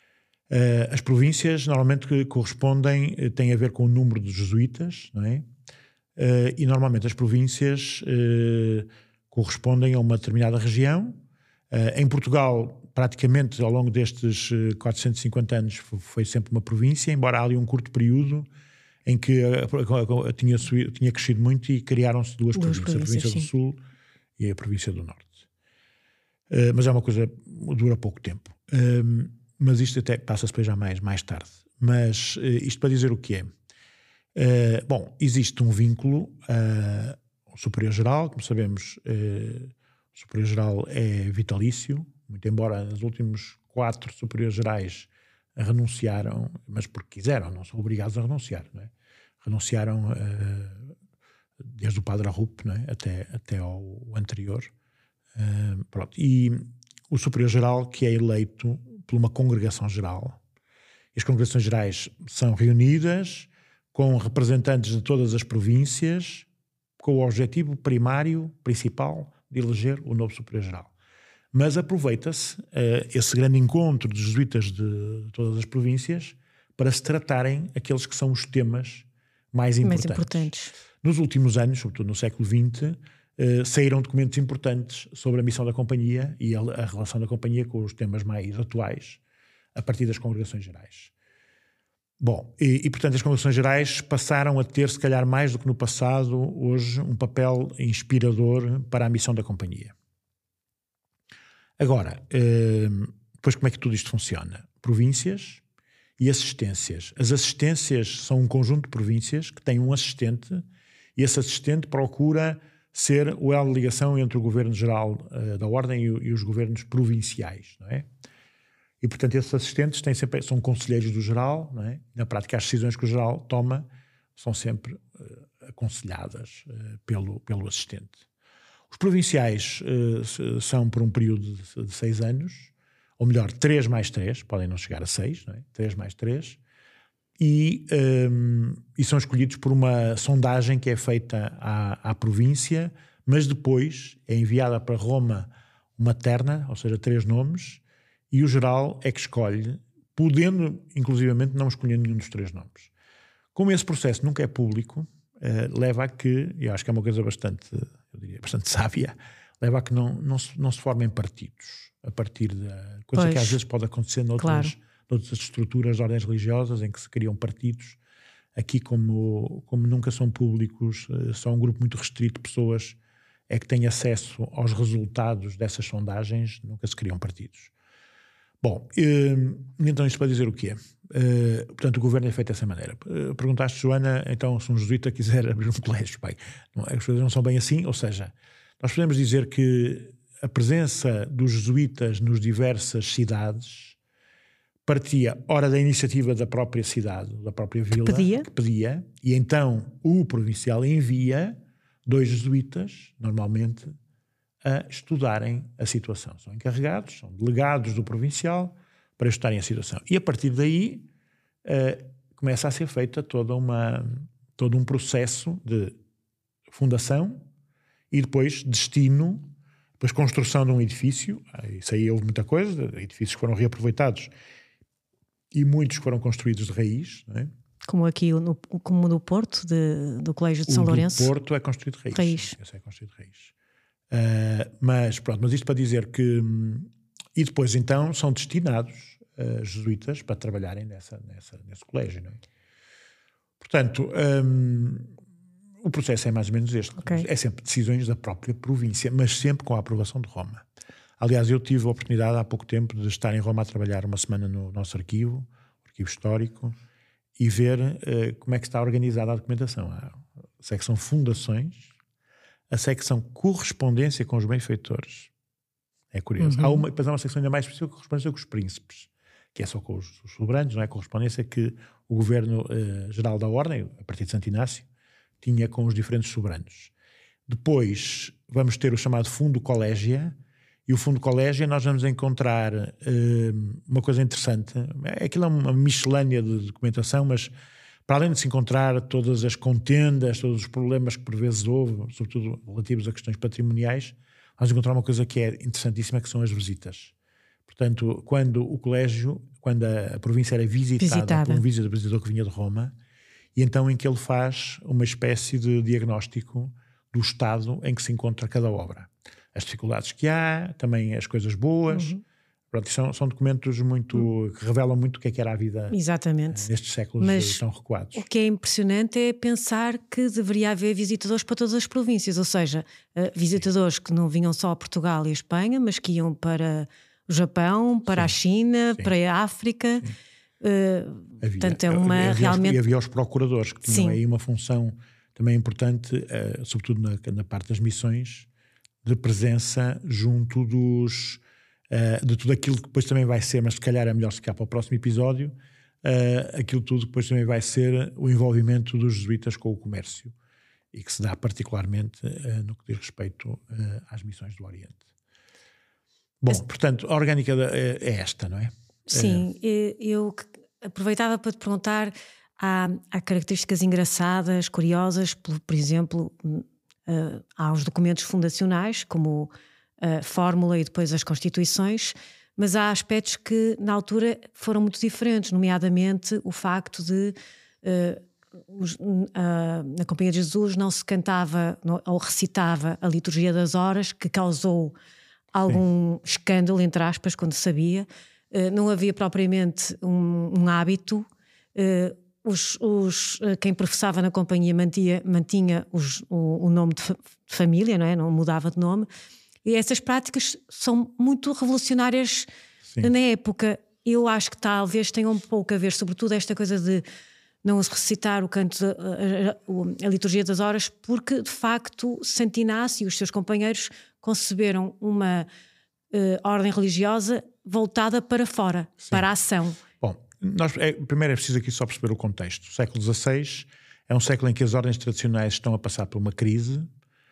Uh, as províncias normalmente que correspondem, têm a ver com o número de jesuítas, não é? Uh, e normalmente as províncias uh, correspondem a uma determinada região. Uh, em Portugal, praticamente ao longo destes uh, quatrocentos e cinquenta anos foi sempre uma província, embora há ali um curto período em que a, a, a, tinha, tinha crescido muito e criaram-se duas, duas províncias, províncias, a província sim. do Sul e a província do Norte. Uh, mas é uma coisa que dura pouco tempo. Uh, mas isto até passa-se depois já mais, mais tarde. Mas uh, isto para dizer o que é? Uh, bom, existe um vínculo uh, ao Superior-Geral, como sabemos, uh, o Superior-Geral é vitalício, muito embora nos últimos quatro Superiores-Gerais renunciaram, mas porque quiseram, não são obrigados a renunciar, não é? Renunciaram uh, desde o Padre Arrupe, não é? até, até ao anterior. Uh, pronto. E o Superior-Geral, que é eleito por uma congregação geral. As congregações gerais são reunidas com representantes de todas as províncias, com o objetivo primário, principal, de eleger o novo Superior-Geral. Mas aproveita-se uh, esse grande encontro de jesuítas de todas as províncias para se tratarem aqueles que são os temas mais importantes. Mais importantes. Nos últimos anos, sobretudo no século vinte, uh, saíram documentos importantes sobre a missão da companhia e a, a relação da companhia com os temas mais atuais, a partir das congregações gerais. Bom, e, e portanto as congregações gerais passaram a ter, se calhar mais do que no passado, hoje, um papel inspirador para a missão da companhia. Agora, depois como é que tudo isto funciona? Províncias e assistências. As assistências são um conjunto de províncias que têm um assistente e esse assistente procura ser o elo de ligação entre o governo geral da ordem e os governos provinciais, não é? E, portanto, esses assistentes têm sempre, são conselheiros do geral, não é? Na prática, as decisões que o geral toma são sempre uh, aconselhadas uh, pelo, pelo assistente. Os provinciais uh, são por um período de, de seis anos, ou melhor, três mais três, podem não chegar a seis, não é? Três mais três, e, um, e são escolhidos por uma sondagem que é feita à, à província, mas depois é enviada para Roma uma terna, ou seja, três nomes, e o geral é que escolhe, podendo, inclusivamente, não escolher nenhum dos três nomes. Como esse processo nunca é público, eh, leva a que, e acho que é uma coisa bastante, eu diria, bastante sábia, leva a que não, não, se, não se formem partidos, a partir da coisa pois, que às vezes pode acontecer noutras, claro. noutras estruturas de ordens religiosas, em que se criam partidos. Aqui, como, como nunca são públicos, só um grupo muito restrito de pessoas é que tem acesso aos resultados dessas sondagens, nunca se criam partidos. Bom, então isto para dizer o quê? Portanto, o governo é feito dessa maneira. Perguntaste, Joana, então se um jesuíta quiser abrir um colégio, bem, as coisas não são bem assim, ou seja, nós podemos dizer que a presença dos jesuítas nos diversas cidades partia, ora, da iniciativa da própria cidade, da própria vila, que pedia, que pedia e então o provincial envia dois jesuítas, normalmente, a estudarem a situação. São encarregados, são delegados do provincial para estudarem a situação. E a partir daí uh, começa a ser feita toda uma, todo um processo de fundação e depois destino, depois construção de um edifício. Isso aí houve muita coisa, edifícios que foram reaproveitados e muitos foram construídos de raiz, não é? Como aqui no, como no Porto, de, do Colégio de São o Lourenço. O Porto é construído de raiz. raiz. Esse é construído de raiz. Uh, mas pronto, mas isto para dizer que e depois então são destinados uh, jesuítas para trabalharem nessa, nessa, nesse colégio, não é? Portanto, um, o processo é mais ou menos este. Okay. É sempre decisões da própria província, mas sempre com a aprovação de Roma. Aliás, eu tive a oportunidade há pouco tempo de estar em Roma a trabalhar uma semana no nosso arquivo, arquivo histórico, e ver uh, como é que está organizada a documentação. A secção fundações, a secção correspondência com os benfeitores, É curioso. Uhum. Há uma, depois há uma secção ainda mais específica que corresponde com os príncipes, que é só com os, os soberanos, não é? A correspondência que o governo uh, geral da ordem, a partir de Santo Inácio, tinha com os diferentes soberanos. Depois vamos ter o chamado Fundo Collégia, e o Fundo Collégia nós vamos encontrar uh, uma coisa interessante. Aquilo é uma miscelânea de documentação, mas para além de se encontrar todas as contendas, todos os problemas que por vezes houve, sobretudo relativos a questões patrimoniais, vamos encontrar uma coisa que é interessantíssima, que são as visitas. Portanto, quando o colégio, quando a, a província era visitada, visitada por um visitador que vinha de Roma, e então em que ele faz uma espécie de diagnóstico do estado em que se encontra cada obra. As dificuldades que há, também as coisas boas. Uhum. Pronto, são, são documentos muito, uhum. que revelam muito o que é que era a vida Exatamente. nestes séculos Mas tão recuados. O que é impressionante é pensar que deveria haver visitadores para todas as províncias, ou seja, visitadores Sim. que não vinham só a Portugal e a Espanha, mas que iam para o Japão, para Sim. a China, Sim. para a África. Uh, havia, portanto, é uma havia, realmente... E havia os procuradores, que tinham Sim. aí uma função também importante, uh, sobretudo na, na parte das missões, de presença junto dos... Uh, de tudo aquilo que depois também vai ser, mas se calhar é melhor ficar para o próximo episódio, uh, aquilo tudo que depois também vai ser o envolvimento dos jesuítas com o comércio, e que se dá particularmente uh, no que diz respeito uh, às missões do Oriente. Bom, Mas, portanto, a orgânica da, é, é esta, não é? Sim, uh, eu aproveitava para te perguntar, há, há características engraçadas, curiosas, por, por exemplo, uh, há os documentos fundacionais, como a fórmula e depois as constituições, mas há aspectos que na altura foram muito diferentes, nomeadamente o facto de uh, os, uh, na Companhia de Jesus não se cantava no, ou recitava a liturgia das horas, que causou algum Sim. escândalo, entre aspas, quando se sabia. Uh, não havia propriamente um, um hábito. Uh, os, os, uh, quem professava na Companhia mantinha, mantinha os, o, o nome de, fa- de família, não é? Não mudava de nome. E essas práticas são muito revolucionárias Sim. na época. Eu acho que talvez tenha um pouco a ver, sobretudo esta coisa de não se recitar o canto, a, a, a liturgia das horas, porque de facto Santo Inácio e os seus companheiros conceberam uma uh, ordem religiosa voltada para fora, Sim. para a ação. Bom, nós, é, primeiro é preciso aqui só perceber o contexto. O século dezasseis é um século em que as ordens tradicionais estão a passar por uma crise.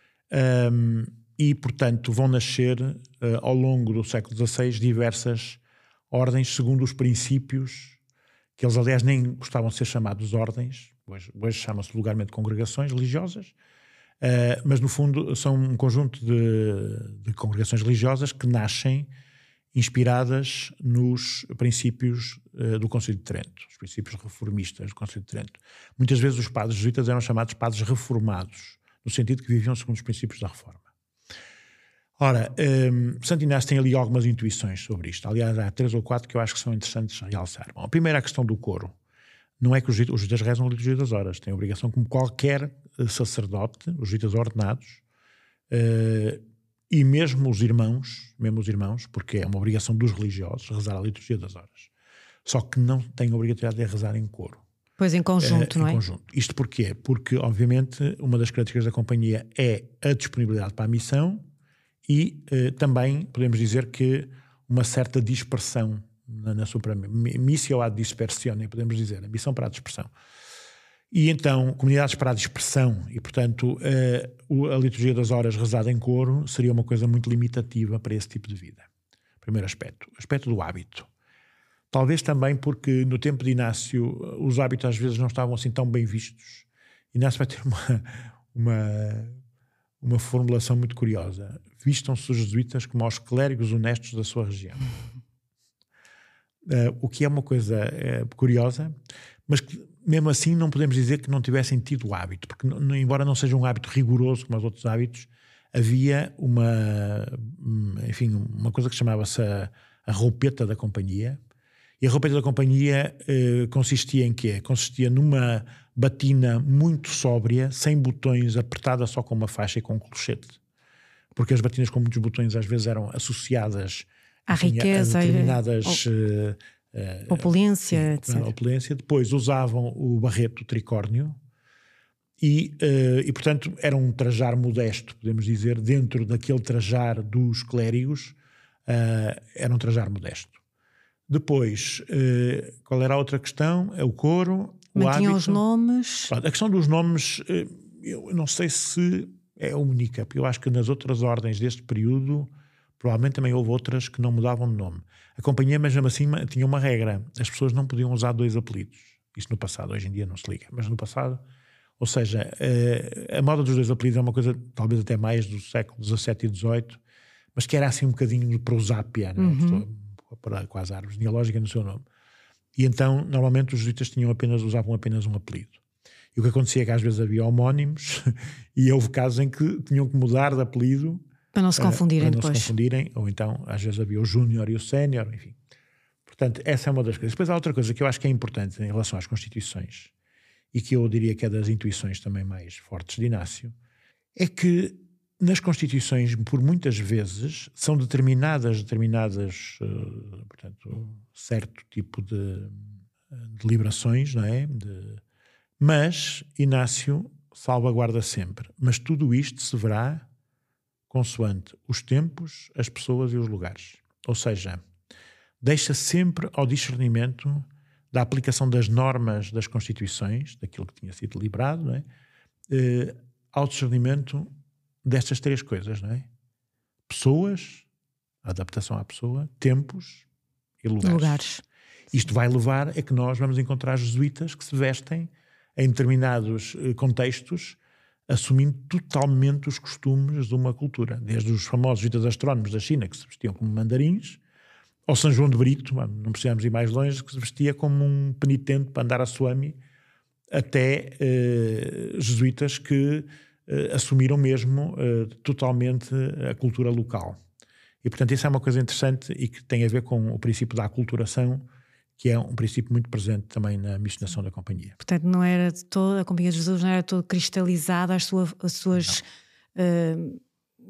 Um, E, portanto, vão nascer, uh, ao longo do século dezasseis, diversas ordens segundo os princípios, que eles, aliás, nem gostavam de ser chamados ordens, hoje, hoje chamam-se vulgarmente congregações religiosas, uh, mas, no fundo, são um conjunto de, de congregações religiosas que nascem inspiradas nos princípios uh, do Concílio de Trento, os princípios reformistas do Concílio de Trento. Muitas vezes os padres jesuítas eram chamados padres reformados, no sentido que viviam segundo os princípios da reforma. Ora, um, Santo Inácio tem ali algumas intuições sobre isto. Aliás, há três ou quatro que eu acho que são interessantes realçar. Bom, a primeira é a questão do coro. Não é que os jesuítas rezam a liturgia das horas. Têm a obrigação, como qualquer sacerdote, os jesuítas ordenados, uh, e mesmo os irmãos, mesmo os irmãos, porque é uma obrigação dos religiosos, rezar a liturgia das horas. Só que não têm a obrigatoriedade de rezar em coro. Pois, em conjunto, uh, não em é? Conjunto. Isto porquê? Porque, obviamente, uma das características da companhia é a disponibilidade para a missão. E eh, também podemos dizer que uma certa dispersão na, na sua missio ad dispersione, podemos dizer, a missão para a dispersão. E então, comunidades para a dispersão, e portanto eh, a liturgia das horas rezada em coro seria uma coisa muito limitativa para esse tipo de vida. Primeiro aspecto. Aspecto do hábito. Talvez também porque no tempo de Inácio os hábitos às vezes não estavam assim tão bem vistos. Inácio vai ter uma... uma uma formulação muito curiosa. Vistam-se os jesuítas como aos clérigos honestos da sua região. Uh, o que é uma coisa uh, curiosa, mas que mesmo assim não podemos dizer que não tivessem tido o hábito, porque não, embora não seja um hábito rigoroso como os outros hábitos, havia uma, enfim, uma coisa que chamava-se a, a roupeta da companhia. E a roupeta da companhia uh, consistia em quê? Consistia numa batina muito sóbria, sem botões, apertada só com uma faixa e com um colchete. Porque as batinas com muitos botões às vezes eram associadas à enfim, riqueza, a determinadas... E, uh, uh, opulência, sim, etcétera. Opulência. Depois usavam o barreto tricórnio e, uh, e, portanto, era um trajar modesto, podemos dizer, dentro daquele trajar dos clérigos. uh, era um trajar modesto. Depois, uh, qual era a outra questão? É o coro, o Mantinham hábito. os nomes. A questão dos nomes, uh, eu não sei se é única, porque eu acho que nas outras ordens deste período provavelmente também houve outras que não mudavam de nome. A companhia, mesmo assim, tinha uma regra. As pessoas não podiam usar dois apelidos. Isso no passado, hoje em dia não se liga, mas no passado... Ou seja, a moda dos dois apelidos é uma coisa talvez até mais do século dezassete e dezoito, mas que era assim um bocadinho de prosápia, não é? Uhum. Para quase árvore genealógica no seu nome. E então, normalmente, os jesuítas tinham apenas, usavam apenas um apelido. E o que acontecia é que às vezes havia homónimos e houve casos em que tinham que mudar de apelido para não se confundirem uh, para não depois. se confundirem, ou então às vezes havia o júnior e o sénior, enfim. Portanto, essa é uma das coisas. Depois há outra coisa que eu acho que é importante em relação às constituições, e que eu diria que é das intuições também mais fortes de Inácio, é que nas constituições, por muitas vezes, são determinadas, determinadas, uh, portanto, certo tipo de, de liberações, não é? De, mas Inácio salvaguarda sempre. Mas tudo isto se verá consoante os tempos, as pessoas e os lugares. Ou seja, deixa sempre ao discernimento da aplicação das normas das constituições, daquilo que tinha sido deliberado, não é? Eh, ao discernimento destas três coisas, não é? Pessoas, a adaptação à pessoa, tempos e lugares. lugares. Isto vai levar a que nós vamos encontrar jesuítas que se vestem em determinados contextos, assumindo totalmente os costumes de uma cultura. Desde os famosos jesuítas astrónomos da China, que se vestiam como mandarins, ao São João de Brito, não precisamos ir mais longe, que se vestia como um penitente para andar a Swami, até eh, jesuítas que eh, assumiram mesmo eh, totalmente a cultura local. E, portanto, isso é uma coisa interessante e que tem a ver com o princípio da aculturação, que é um princípio muito presente também na missionação da companhia. Portanto, não era de todo, a Companhia de Jesus não era toda cristalizada as, sua, as suas uh,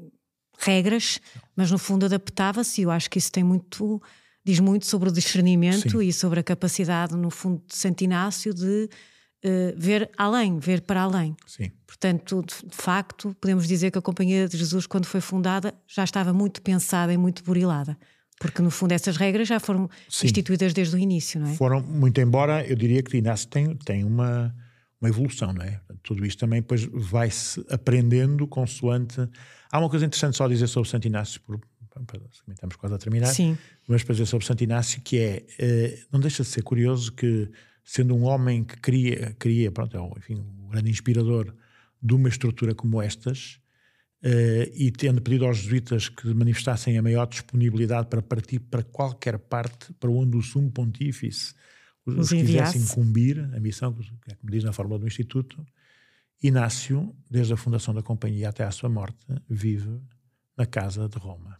regras, não. Mas no fundo adaptava-se, e eu acho que isso tem muito, diz muito sobre o discernimento. Sim. E sobre a capacidade, no fundo, de Santo Inácio de uh, ver além, ver para além. Sim. Portanto, de, de facto, podemos dizer que a Companhia de Jesus, quando foi fundada, já estava muito pensada e muito burilada. Porque, no fundo, essas regras já foram Sim. instituídas desde o início, não é? Foram, muito embora, eu diria que Inácio tem, tem uma, uma evolução, não é? Tudo isto também depois vai-se aprendendo consoante... Há uma coisa interessante só a dizer sobre Santo Inácio, por, estamos quase a terminar, Sim. mas para dizer sobre Santo Inácio, que é, eh, não deixa de ser curioso que, sendo um homem que cria, cria pronto, é, enfim, um grande inspirador de uma estrutura como estas... Uh, e tendo pedido aos jesuítas que manifestassem a maior disponibilidade para partir para qualquer parte, para onde o sumo pontífice os, os quisesse incumbir, a missão, que é como diz na fórmula do Instituto, Inácio, desde a fundação da companhia até à sua morte, vive na casa de Roma.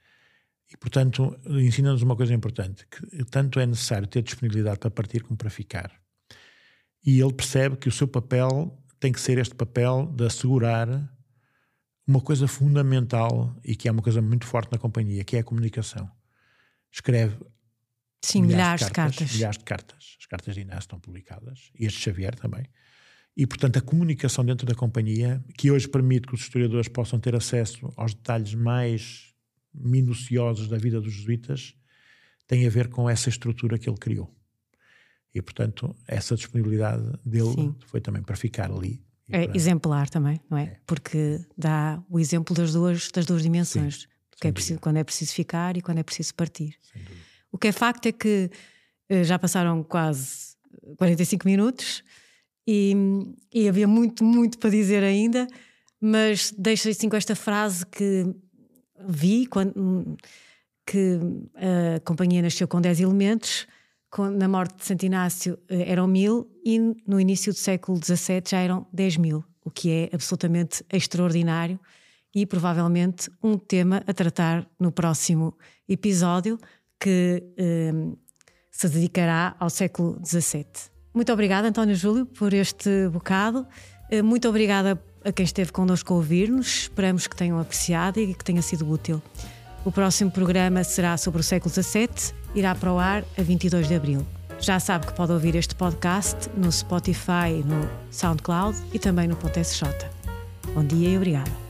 E, portanto, ensina-nos uma coisa importante, que tanto é necessário ter disponibilidade para partir como para ficar. E ele percebe que o seu papel tem que ser este papel de assegurar uma coisa fundamental e que é uma coisa muito forte na companhia, que é a comunicação. Escreve Sim, milhares, milhares de cartas, cartas. Milhares de cartas. As cartas de Inácio estão publicadas. E as de Xavier também. E, portanto, a comunicação dentro da companhia, que hoje permite que os historiadores possam ter acesso aos detalhes mais minuciosos da vida dos jesuítas, tem a ver com essa estrutura que ele criou. E, portanto, essa disponibilidade dele Sim. foi também para ficar ali. É para... exemplar também, não é? é? Porque dá o exemplo das duas, das duas dimensões. Sim, que é preciso, quando é preciso ficar e quando é preciso partir. O que é facto é que já passaram quase quarenta e cinco minutos e, e havia muito, muito para dizer ainda, mas deixo assim com esta frase que vi, quando, que a companhia nasceu com dez elementos, na morte de Santo Inácio eram mil e no início do século dezassete já eram dez mil, o que é absolutamente extraordinário e provavelmente um tema a tratar no próximo episódio que um, se dedicará ao século dezassete. Muito obrigada, António Júlio, por este bocado. Muito obrigada a quem esteve connosco a ouvir-nos. Esperamos que tenham apreciado e que tenha sido útil. O próximo programa será sobre o século dezassete, irá para o ar a vinte e dois de abril. Já sabe que pode ouvir este podcast no Spotify, no SoundCloud e também no Ponto S J. Bom dia e obrigada.